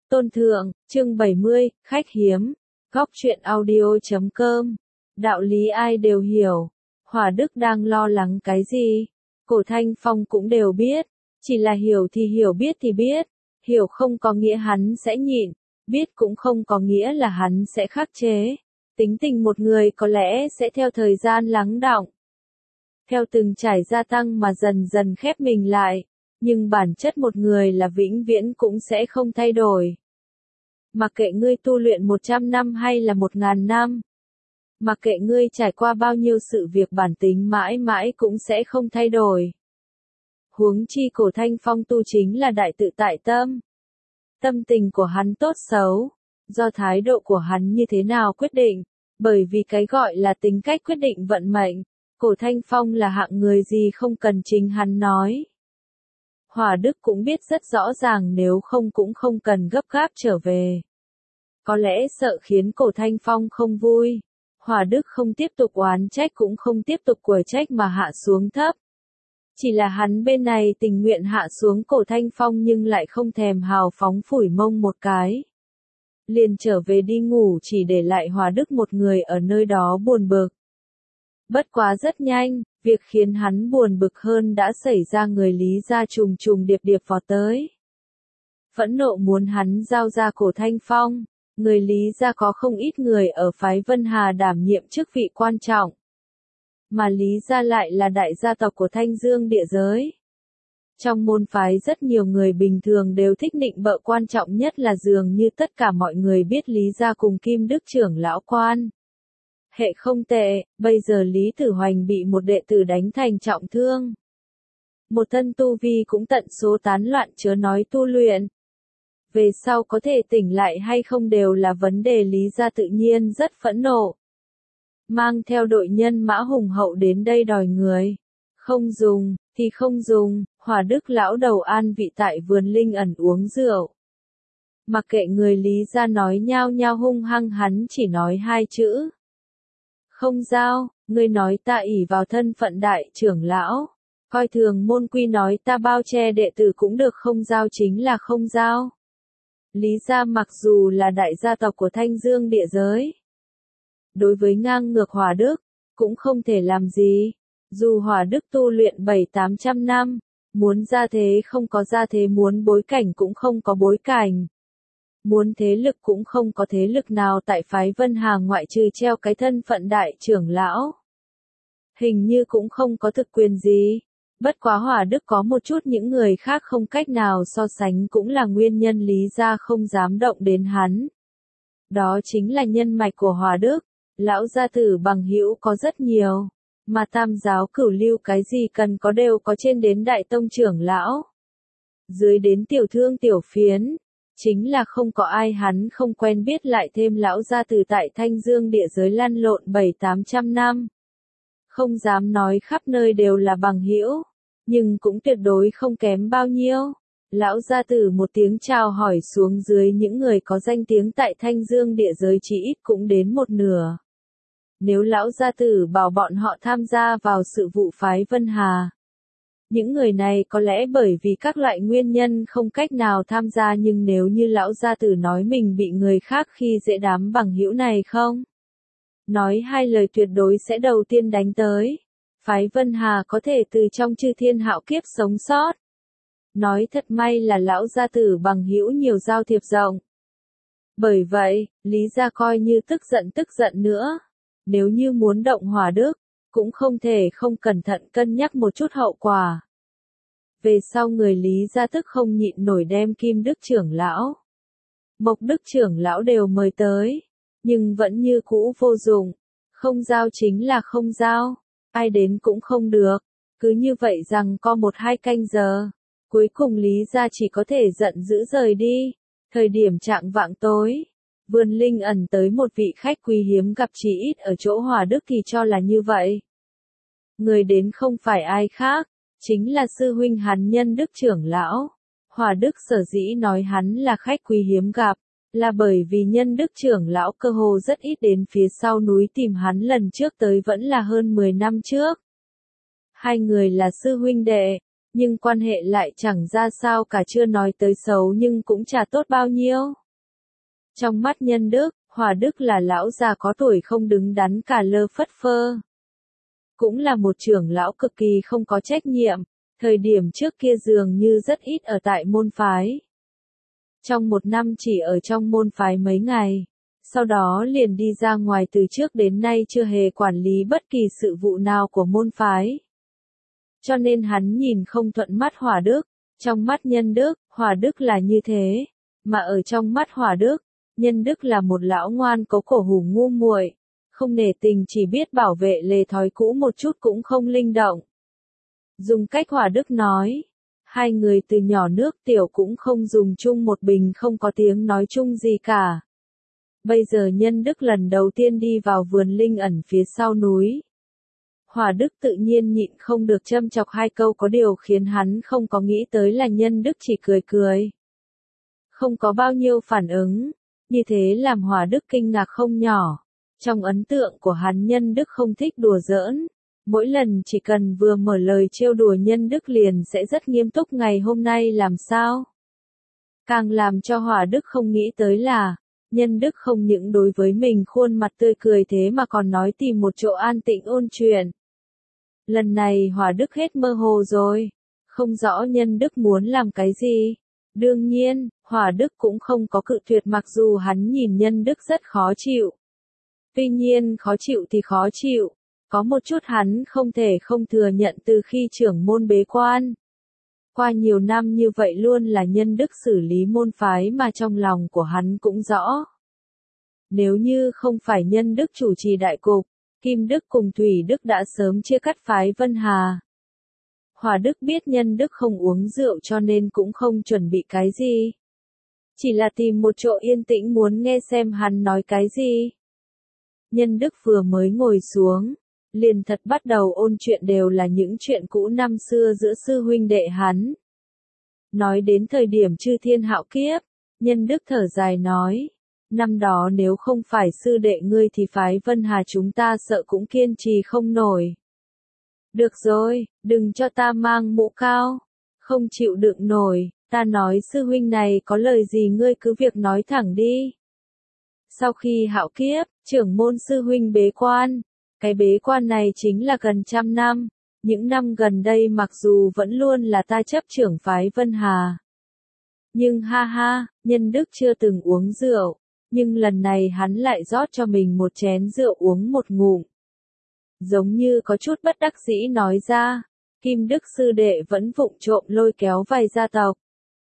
Tôn Thượng, chương 70, khách hiếm, góc truyện audio.com. Đạo lý ai đều hiểu. Hỏa Đức đang lo lắng cái gì? Cổ Thanh Phong cũng đều biết. Chỉ là hiểu thì hiểu, biết thì biết. Hiểu không có nghĩa hắn sẽ nhịn, biết cũng không có nghĩa là hắn sẽ khắc chế. Tính tình một người có lẽ sẽ theo thời gian lắng đọng, theo từng trải gia tăng mà dần dần khép mình lại. Nhưng bản chất một người là vĩnh viễn cũng sẽ không thay đổi. Mặc kệ ngươi tu luyện 100 năm hay là 1000 năm. Mặc kệ ngươi trải qua bao nhiêu sự việc, bản tính mãi mãi cũng sẽ không thay đổi. Huống chi Cổ Thanh Phong tu chính là đại tự tại tâm. Tâm tình của hắn tốt xấu, do thái độ của hắn như thế nào quyết định, bởi vì cái gọi là tính cách quyết định vận mệnh. Cổ Thanh Phong là hạng người gì không cần chính hắn nói. Hỏa Đức cũng biết rất rõ ràng, nếu không cũng không cần gấp gáp trở về. Có lẽ sợ khiến Cổ Thanh Phong không vui. Hỏa Đức không tiếp tục oán trách cũng không tiếp tục quở trách mà hạ xuống thấp. Chỉ là hắn bên này tình nguyện hạ xuống Cổ Thanh Phong nhưng lại không thèm hào phóng phủi mông một cái. Liền trở về đi ngủ, chỉ để lại Hỏa Đức một người ở nơi đó buồn bực. Bất quá rất nhanh, việc khiến hắn buồn bực hơn đã xảy ra, người Lý gia trùng trùng điệp điệp vọt tới. Phẫn nộ muốn hắn giao ra Cổ Thanh Phong. Người Lý gia có không ít người ở phái Vân Hà đảm nhiệm chức vị quan trọng. Mà Lý gia lại là đại gia tộc của Thanh Dương địa giới. Trong môn phái rất nhiều người bình thường đều thích nịnh bợ, quan trọng nhất là dường như tất cả mọi người biết Lý gia cùng Kim Đức trưởng lão quan hệ không tệ. Bây giờ Lý Tử Hoành bị một đệ tử đánh thành trọng thương. Một thân tu vi cũng tận số tán loạn, chớ nói tu luyện. Về sau có thể tỉnh lại hay không đều là vấn đề. Lý gia tự nhiên rất phẫn nộ. Mang theo đội nhân mã hùng hậu đến đây đòi người. Không dùng, thì không dùng. Hỏa Đức lão đầu an vị tại vườn linh ẩn uống rượu. Mặc kệ người Lý gia nói nhao nhao hung hăng, hắn chỉ nói hai chữ. Không giao. Ngươi nói ta ỷ vào thân phận đại trưởng lão, coi thường môn quy, nói ta bao che đệ tử cũng được, không giao chính là không giao. Lý gia mặc dù là đại gia tộc của Thanh Dương địa giới, đối với ngang ngược Hỏa Đức, cũng không thể làm gì. Dù Hỏa Đức tu luyện 700-800 năm, muốn ra thế không có ra thế, muốn bối cảnh cũng không có bối cảnh. Muốn thế lực cũng không có thế lực nào tại phái Vân Hà ngoại trừ treo cái thân phận đại trưởng lão. Hình như cũng không có thực quyền gì. Bất quá Hỏa Đức có một chút những người khác không cách nào so sánh, cũng là nguyên nhân Lý gia không dám động đến hắn. Đó chính là nhân mạch của Hỏa Đức. Lão gia tử bằng hữu có rất nhiều, mà tam giáo cửu lưu cái gì cần có đều có, trên đến đại tông trưởng lão, dưới đến tiểu thương tiểu phiến. Chính là không có ai hắn không quen biết, lại thêm lão gia tử tại Thanh Dương địa giới lăn lộn 700-800 năm. Không dám nói khắp nơi đều là bằng hữu, nhưng cũng tuyệt đối không kém bao nhiêu. Lão gia tử một tiếng chào hỏi xuống dưới, những người có danh tiếng tại Thanh Dương địa giới chỉ ít cũng đến một nửa. Nếu lão gia tử bảo bọn họ tham gia vào sự vụ phái Vân Hà, những người này có lẽ bởi vì các loại nguyên nhân không cách nào tham gia, nhưng nếu như lão gia tử nói mình bị người khác khi dễ, đám bằng hữu này không nói hai lời tuyệt đối sẽ đầu tiên đánh tới. Phái Vân Hà có thể từ trong chư thiên hạo kiếp sống sót, nói thật may là lão gia tử bằng hữu nhiều, giao thiệp rộng. Bởi vậy, Lý gia coi như tức giận nữa. Nếu như muốn động Hỏa Đức, cũng không thể không cẩn thận cân nhắc một chút hậu quả. Về sau người Lý gia tức không nhịn nổi đem Kim Đức trưởng lão, Mộc Đức trưởng lão đều mời tới, nhưng vẫn như cũ vô dụng. Không giao chính là không giao, ai đến cũng không được. Cứ như vậy rằng co 1-2 canh giờ, cuối cùng Lý gia chỉ có thể giận dữ rời đi. Thời điểm chạng vạng tối, vườn linh ẩn tới một vị khách quý hiếm gặp, chỉ ít ở chỗ Hỏa Đức thì cho là như vậy. Người đến không phải ai khác, chính là sư huynh hắn Nhân Đức trưởng lão. Hỏa Đức sở dĩ nói hắn là khách quý hiếm gặp, là bởi vì Nhân Đức trưởng lão cơ hồ rất ít đến phía sau núi tìm hắn, lần trước tới vẫn là hơn 10 năm trước. Hai người là sư huynh đệ, nhưng quan hệ lại chẳng ra sao cả, chưa nói tới xấu nhưng cũng chả tốt bao nhiêu. Trong mắt Nhân Đức, Hòa Đức là lão già có tuổi không đứng đắn cả lơ phất phơ. Cũng là một trưởng lão cực kỳ không có trách nhiệm, thời điểm trước kia dường như rất ít ở tại môn phái. Trong một năm chỉ ở trong môn phái mấy ngày, sau đó liền đi ra ngoài, từ trước đến nay chưa hề quản lý bất kỳ sự vụ nào của môn phái. Cho nên hắn nhìn không thuận mắt Hòa Đức, trong mắt Nhân Đức, Hòa Đức là như thế, mà ở trong mắt Hòa Đức, Nhân Đức là một lão ngoan cố cổ hủ ngu muội, không nể tình, chỉ biết bảo vệ lề thói cũ một chút cũng không linh động. Dùng cách Hòa Đức nói, hai người từ nhỏ nước tiểu cũng không dùng chung một bình, không có tiếng nói chung gì cả. Bây giờ Nhân Đức lần đầu tiên đi vào vườn linh ẩn phía sau núi. Hòa Đức tự nhiên nhịn không được châm chọc hai câu, có điều khiến hắn không có nghĩ tới là Nhân Đức chỉ cười cười. Không có bao nhiêu phản ứng, như thế làm Hòa Đức kinh ngạc không nhỏ. Trong ấn tượng của hắn, Nhân Đức không thích đùa giỡn. Mỗi lần chỉ cần vừa mở lời trêu đùa, Nhân Đức liền sẽ rất nghiêm túc. Ngày hôm nay làm sao? Càng làm cho Hòa Đức không nghĩ tới là, Nhân Đức không những đối với mình khuôn mặt tươi cười thế mà còn nói tìm một chỗ an tĩnh ôn chuyện. Lần này Hòa Đức hết mơ hồ rồi, không rõ Nhân Đức muốn làm cái gì. Đương nhiên, Hòa Đức cũng không có cự tuyệt, mặc dù hắn nhìn Nhân Đức rất khó chịu. Tuy nhiên khó chịu thì khó chịu, có một chút hắn không thể không thừa nhận, từ khi trưởng môn bế quan. Qua nhiều năm như vậy luôn là Nhân Đức xử lý môn phái, mà trong lòng của hắn cũng rõ. Nếu như không phải Nhân Đức chủ trì đại cục, Kim Đức cùng Thủy Đức đã sớm chia cắt phái Vân Hà. Hòa Đức biết Nhân Đức không uống rượu cho nên cũng không chuẩn bị cái gì. Chỉ là tìm một chỗ yên tĩnh muốn nghe xem hắn nói cái gì. Nhân Đức vừa mới ngồi xuống, liền thật bắt đầu ôn chuyện, đều là những chuyện cũ năm xưa giữa sư huynh đệ hắn. Nói đến thời điểm chư thiên hạo kiếp, Nhân Đức thở dài nói, năm đó nếu không phải sư đệ ngươi thì phái Vân Hà chúng ta sợ cũng kiên trì không nổi. Được rồi, đừng cho ta mang mũ cao, không chịu đựng nổi, ta nói sư huynh này có lời gì ngươi cứ việc nói thẳng đi. Sau khi hạo kiếp, trưởng môn sư huynh bế quan, cái bế quan này chính là gần 100 năm, những năm gần đây mặc dù vẫn luôn là ta chấp trưởng phái Vân Hà. Nhưng ha ha, Nhân Đức chưa từng uống rượu, nhưng lần này hắn lại rót cho mình một chén rượu uống một ngụm. Giống như có chút bất đắc dĩ nói ra, Kim Đức sư đệ vẫn vụng trộm lôi kéo vài gia tộc.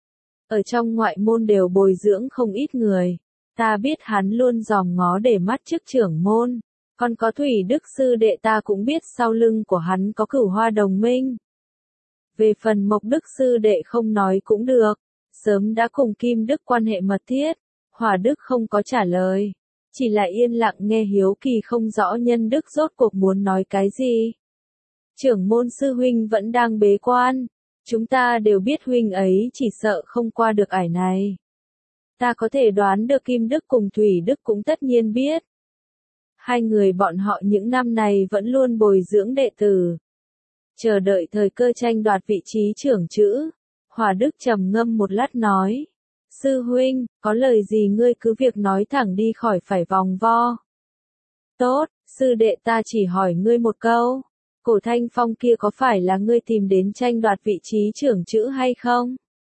Ở trong ngoại môn đều bồi dưỡng không ít người, ta biết hắn luôn dòm ngó để mắt trước trưởng môn, còn có Thủy Đức sư đệ ta cũng biết sau lưng của hắn có Cửu Hoa đồng minh. Về phần Mộc Đức sư đệ không nói cũng được, sớm đã cùng Kim Đức quan hệ mật thiết. Hòa Đức không có trả lời, chỉ là yên lặng nghe, hiếu kỳ không rõ Nhân Đức rốt cuộc muốn nói cái gì. Trưởng môn sư huynh vẫn đang bế quan, chúng ta đều biết huynh ấy chỉ sợ không qua được ải này. Ta có thể đoán được Kim Đức cùng Thủy Đức cũng tất nhiên biết. Hai người bọn họ những năm này vẫn luôn bồi dưỡng đệ tử, chờ đợi thời cơ tranh đoạt vị trí trưởng chữ. Hòa Đức trầm ngâm một lát nói, sư huynh, có lời gì ngươi cứ việc nói thẳng đi, khỏi phải vòng vo. Tốt, sư đệ ta chỉ hỏi ngươi một câu, Cổ Thanh Phong kia có phải là ngươi tìm đến tranh đoạt vị trí trưởng chữ hay không?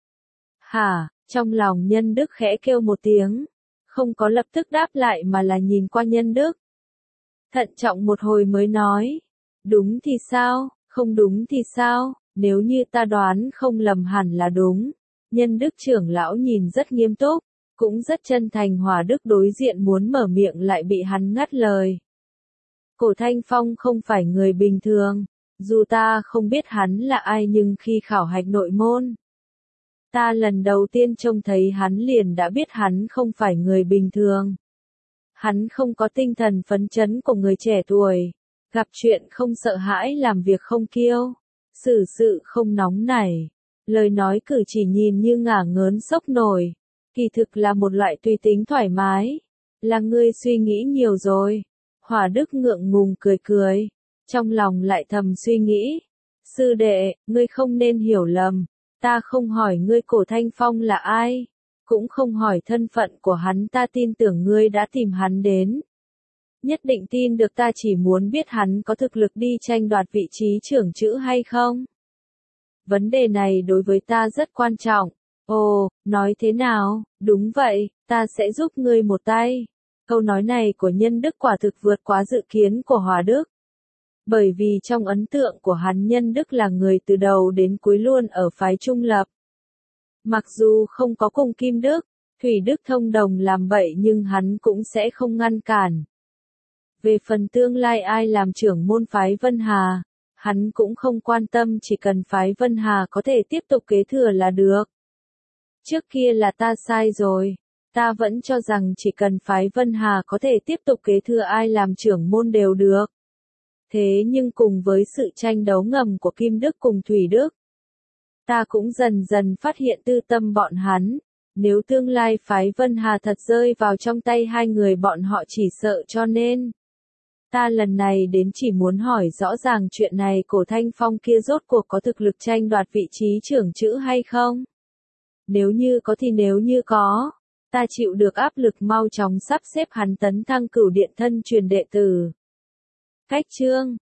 Hả? Trong lòng Nhân Đức khẽ kêu một tiếng, không có lập tức đáp lại mà là nhìn qua Nhân Đức. Thận trọng một hồi mới nói, đúng thì sao, không đúng thì sao, nếu như ta đoán không lầm hẳn là đúng. Nhân Đức trưởng lão nhìn rất nghiêm túc, cũng rất chân thành. Hòa Đức đối diện muốn mở miệng lại bị hắn ngắt lời. Cổ Thanh Phong không phải người bình thường, dù ta không biết hắn là ai nhưng khi khảo hạch nội môn, ta lần đầu tiên trông thấy hắn liền đã biết hắn không phải người bình thường. Hắn không có tinh thần phấn chấn của người trẻ tuổi, gặp chuyện không sợ hãi, làm việc không kiêu, xử sự không nóng nảy, lời nói cử chỉ nhìn như ngả ngớn sốc nổi, kỳ thực là một loại tùy tính thoải mái. Là ngươi suy nghĩ nhiều rồi. Hòa Đức ngượng ngùng cười cười, trong lòng lại thầm suy nghĩ, Sư đệ, ngươi không nên hiểu lầm, ta không hỏi ngươi Cổ Thanh Phong là ai, cũng không hỏi thân phận của hắn, ta tin tưởng ngươi đã tìm hắn đến. Nhất định tin được, ta chỉ muốn biết hắn có thực lực đi tranh đoạt vị trí trưởng chữ hay không. Vấn đề này đối với ta rất quan trọng. Ồ, nói thế nào, đúng vậy, ta sẽ giúp ngươi một tay. Câu nói này của Nhân Đức quả thực vượt quá dự kiến của Hòa Đức. Bởi vì trong ấn tượng của hắn, Nhân Đức là người từ đầu đến cuối luôn ở phái trung lập. Mặc dù không có cùng Kim Đức, Thủy Đức thông đồng làm bậy nhưng hắn cũng sẽ không ngăn cản. Về phần tương lai ai làm trưởng môn phái Vân Hà, hắn cũng không quan tâm, chỉ cần phái Vân Hà có thể tiếp tục kế thừa là được. Trước kia là ta sai rồi, ta vẫn cho rằng chỉ cần phái Vân Hà có thể tiếp tục kế thừa, ai làm trưởng môn đều được. Thế nhưng cùng với sự tranh đấu ngầm của Kim Đức cùng Thủy Đức, ta cũng dần dần phát hiện tư tâm bọn hắn. Nếu tương lai phái Vân Hà thật rơi vào trong tay hai người bọn họ chỉ sợ, cho nên ta lần này đến chỉ muốn hỏi rõ ràng chuyện này, Cổ Thanh Phong kia rốt cuộc có thực lực tranh đoạt vị trí trưởng chữ hay không? Nếu như có thì nếu như có, ta chịu được áp lực mau chóng sắp xếp hắn tấn thăng Cửu Điện thân truyền đệ tử. Cách chương